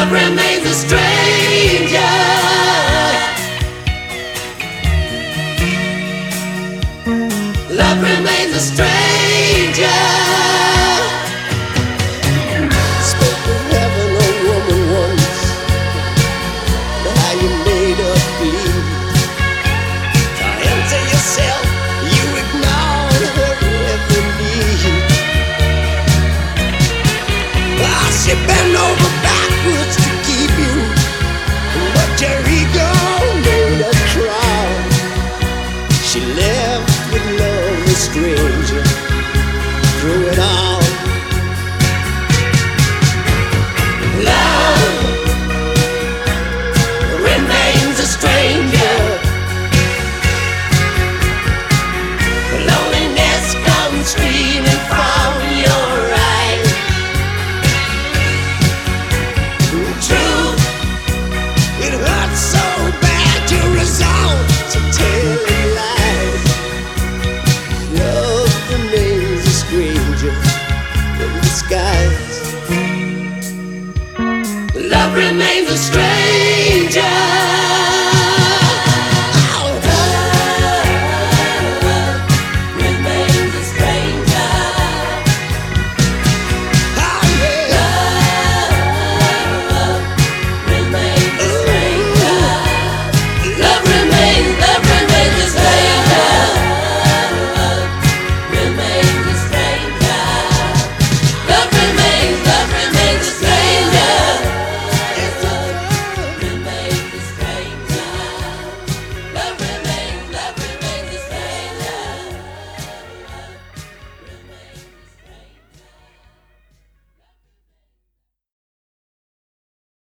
Love remains a stranger. Love remains a stranger. Spoke of heaven, a woman once, but how you made her believe. Empty yourself, you ignored her every need. She bent over backwards to keep you, but your ego made her cry. She left with love, a stranger, through it all. Love remains a stranger. Loneliness comes screaming from your eyes. True, it hurts so bad you resolve to tell lies. Love remains a stranger in disguise. love remains a stranger.